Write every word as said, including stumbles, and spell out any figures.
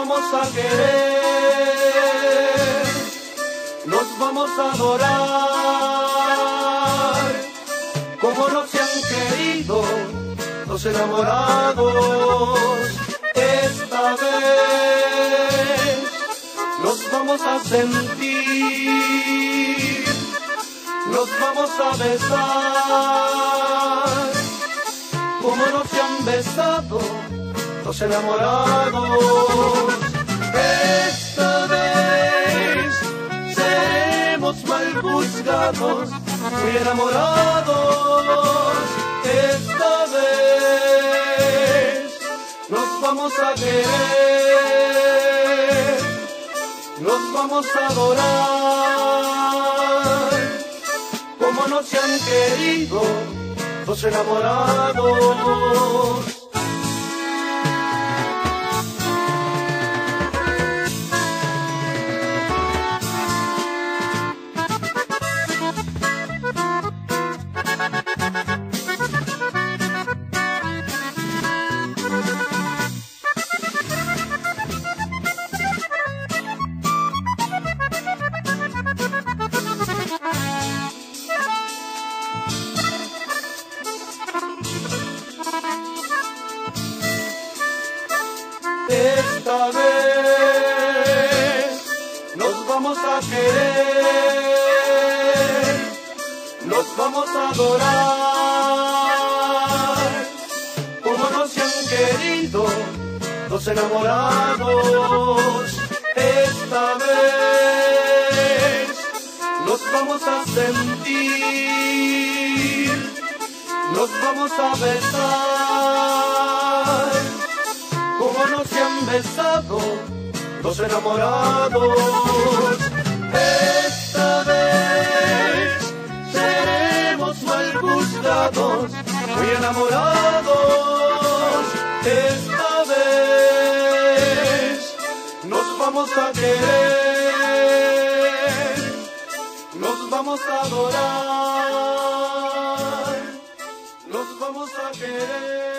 vamos a querer, nos vamos a adorar, como no se han querido los enamorados. Esta vez nos vamos a sentir, nos vamos a besar, como no se han besado los enamorados. Esta vez seremos mal juzgados, muy enamorados. Esta vez nos vamos a querer, nos vamos a adorar, como no se han querido los enamorados. Esta vez nos vamos a querer, nos vamos a adorar, como no se han querido los enamorados. Esta vez nos vamos a sentir, nos vamos a besar, como no se han besado los enamorados. Esta vez seremos mal juzgados, muy enamorados. Esta vez nos vamos a querer, nos vamos a adorar, nos vamos a querer.